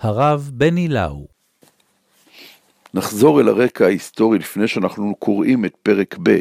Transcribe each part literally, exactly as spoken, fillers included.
הרב בני לאו. נחזור אל הרקע ההיסטורי לפני שאנחנו קוראים את פרק ב'.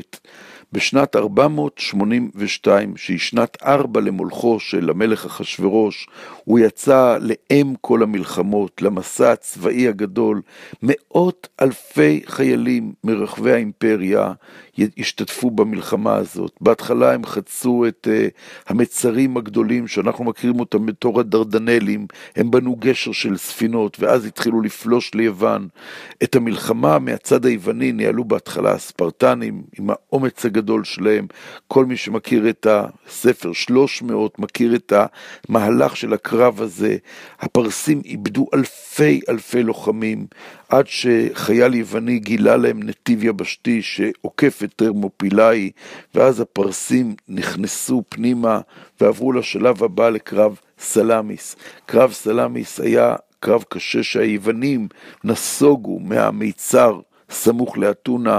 בשנת ארבע מאות שמונים ושתיים, שהיא שנת ארבע למולכו של המלך אחשוורוש, הוא יצא לאם כל המלחמות, למסע הצבאי הגדול. מאות אלפי חיילים מרחבי האימפריה השתתפו במלחמה הזאת. בהתחלה הם חצו את uh, המצרים הגדולים, שאנחנו מכירים אותם בתור הדרדנלים, הם בנו גשר של ספינות, ואז התחילו לפלוש ליוון. את המלחמה מהצד היווני ניהלו בהתחלה הספרטנים, עם האומץ הגדול שלהם. כל מי שמכיר את הספר שלוש מאות, מכיר את המהלך של הקרב הזה. הפרסים איבדו אלפי אלפי לוחמים, עד שחייל יווני גילה להם נתיב יבשתי שעוקף את טרמופילאי, ואז הפרסים נכנסו פנימה ועברו לשלב הבא לקרב סלאמיס. קרב סלאמיס היה קרב קשה שהיוונים נסוגו מהמיצר סמוך לאתונה,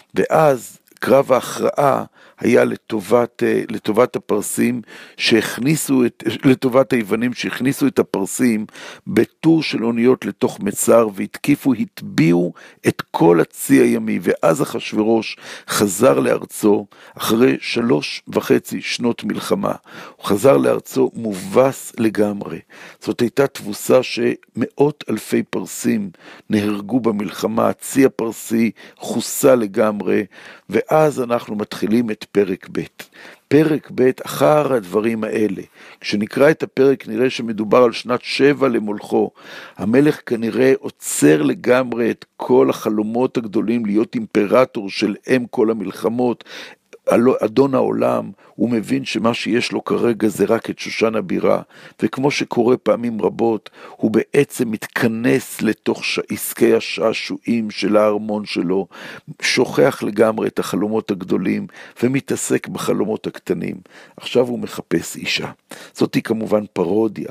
ואז קרב ההכרעה היה לטובת, לטובת הפרסים שהכניסו את, לטובת היוונים שהכניסו את הפרסים בטור של אוניות לתוך מצר, והתקיפו, התביעו את כל הצי הימי, ואז אחשוורוש חזר לארצו אחרי שלוש וחצי שנות מלחמה. הוא חזר לארצו מובס לגמרי. זאת הייתה תבוסה שמאות אלפי פרסים נהרגו במלחמה, הצי הפרסי חוסה לגמרי, ואז אנחנו מתחילים את פרק ב'. פרק ב' אחר הדברים האלה. כשנקרא את הפרק נראה שמדובר על שנת שבע למולכו. המלך כנראה עוצר לגמרי את כל החלומות הגדולים להיות אימפרטור של אם כל המלחמות, אדון העולם. הוא מבין שמה שיש לו כרגע זה רק את שושן הבירה, וכמו שקורה פעמים רבות, הוא בעצם מתכנס לתוך עסקי השעשועים של הארמון שלו, שוכח לגמרי את החלומות הגדולים, ומתעסק בחלומות הקטנים. עכשיו הוא מחפש אישה. זאת היא כמובן פרודיה.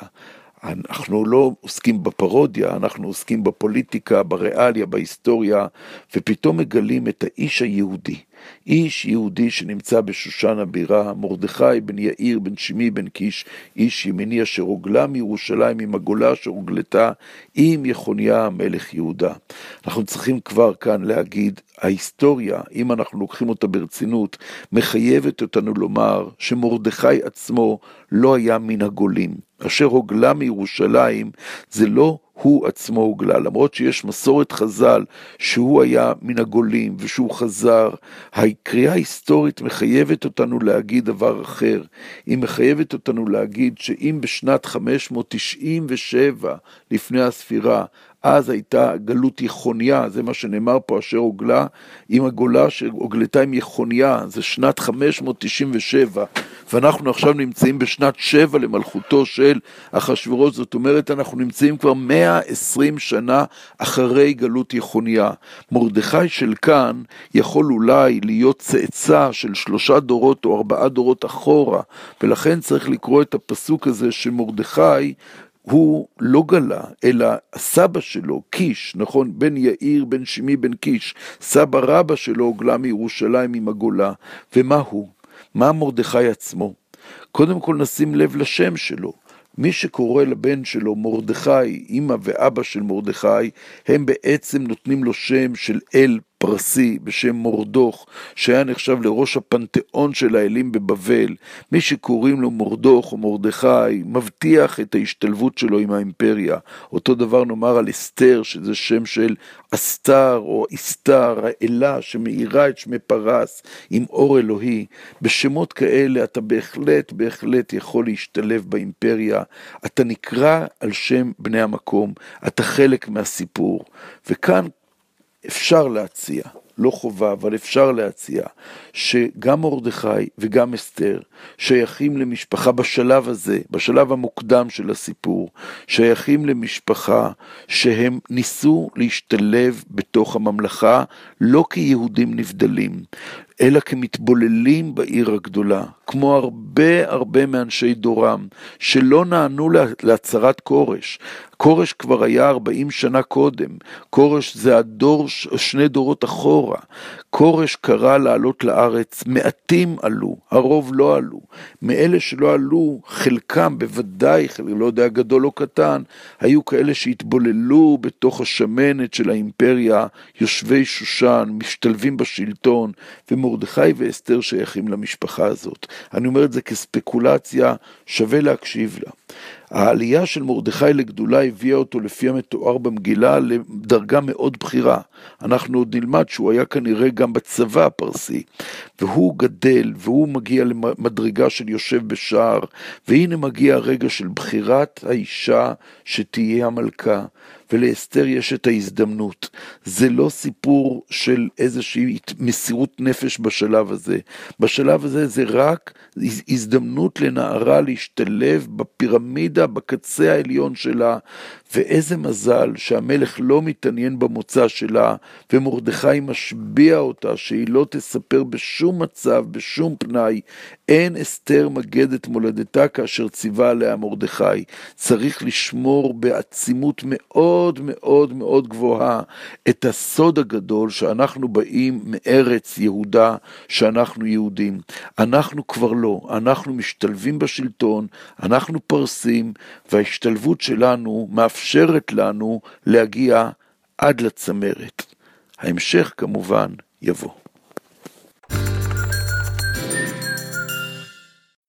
אנחנו לא עוסקים בפרודיה, אנחנו עוסקים בפוליטיקה, בריאליה, בהיסטוריה, ופתאום מגלים את האיש היהודי. איש יהודי שנמצא בשושן הבירה, מרדכי בן יאיר בן שמי בן קיש, איש ימיני אשר הוגלה מירושלים עם הגולה אשר הוגלתה עם יחוניה מלך יהודה. אנחנו צריכים כבר כאן להגיד, ההיסטוריה, אם אנחנו לוקחים אותה ברצינות, מחייבת אותנו לומר שמרדכי עצמו לא היה מן הגולים. אשר הוגלה מירושלים זה לא הוא עצמו הוגלה, למרות שיש מסורת חז"ל שהוא היה מן הגולים ושהוא חזר. הקריאה ההיסטורית מחייבת אותנו להגיד דבר אחר. היא מחייבת אותנו להגיד שאם בשנת חמש מאות תשעים ושבע לפני הספירה, אז הייתה גלות יחוניה, זה מה שנאמר פה, אשר הוגלה, עם הגולה שהוגלתה עם יחוניה, זה שנת חמש מאות תשעים ושבע, ואנחנו עכשיו נמצאים בשנת שבע למלכותו של אחשוורוש, זאת אומרת אנחנו נמצאים כבר מאה ועשרים שנה אחרי גלות יחוניה. מרדכי של כאן יכול אולי להיות צאצא של שלושה דורות או ארבעה דורות אחורה, ולכן צריך לקרוא את הפסוק הזה שמרדכי הוא לא גלה, אלא הסבא שלו, קיש, נכון, בן יאיר, בן שמי, בן קיש, סבא רבא שלו הוגלה מירושלים עם הגולה. ומה הוא? מה מרדכי עצמו? קודם כל נשים לב לשם שלו. מי שקורא לבן שלו מרדכי, אמא ואבא של מרדכי, הם בעצם נותנים לו שם של אל פרסי בשם מורדוך, שהיה נחשב לראש הפנתיאון של האלים בבבל. מי שקוראים לו מורדוך או מרדכי, מבטיח את ההשתלבות שלו עם האימפריה. אותו דבר נאמר על אסתר, שזה שם של אסתר או אסתר, האלה שמאירה את שמי פרס עם אור אלוהי. בשמות כאלה אתה בהחלט, בהחלט יכול להשתלב באימפריה. אתה נקרא על שם בני המקום, אתה חלק מהסיפור. וכאן אפשר להציע, לא חובה, אבל אפשר להציע, שגם מרדכי וגם אסתר שייכים למשפחה בשלב הזה, בשלב המוקדם של הסיפור, שייכים למשפחה שהם ניסו להשתלב בתוך הממלכה, לא כיהודים נבדלים, אלא כמתבוללים בעיר הגדולה, כמו הרבה הרבה מאנשי דורם, שלא נענו להצהרת כורש. כורש כבר היה ארבעים שנה קודם, כורש זה הדור, שני דורות אחורה, בתורה. כורש קרא לעלות לארץ, מעטים עלו, הרוב לא עלו. מאלה שלא עלו, חלקם בוודאי, לא יודע גדול או קטן, היו כאלה שהתבוללו בתוך השמנת של האימפריה, יושבי שושן, משתלבים בשלטון, ומרדכי ואסתר שייכים למשפחה הזאת. אני אומר את זה כספקולציה, שווה להקשיב לה. העלייה של מרדכי לגדולה הביאה אותו לפי המתואר במגילה לדרגה מאוד בכירה. אנחנו עוד נלמד שהוא היה כנראה גם בצבא הפרסי, והוא גדל והוא מגיע למדרגה של יושב בשער, והנה מגיע הרגע של בחירת האישה שתהיה המלכה, ולאסתר יש את ההזדמנות. זה לא סיפור של איזושהי מסירות נפש בשלב הזה. בשלב הזה זה רק הזדמנות לנערה להשתלב בפירמידה, בקצה העליון שלה, ואיזה מזל שהמלך לא מתעניין במוצא שלה, ומרדכי משביע אותה שהיא לא תספר בשום מצב, בשום פנאי, אין אסתר מגדת מולדתה כאשר ציווה עליה מרדכי. צריך לשמור בעצימות מאוד מאוד מאוד גבוהה את הסוד הגדול שאנחנו באים מארץ יהודה, שאנחנו יהודים. אנחנו כבר לא, אנחנו משתלבים בשלטון, אנחנו פרסים, וההשתלבות שלנו מאפשרת לנו להגיע עד לצמרת. ההמשך כמובן יבוא.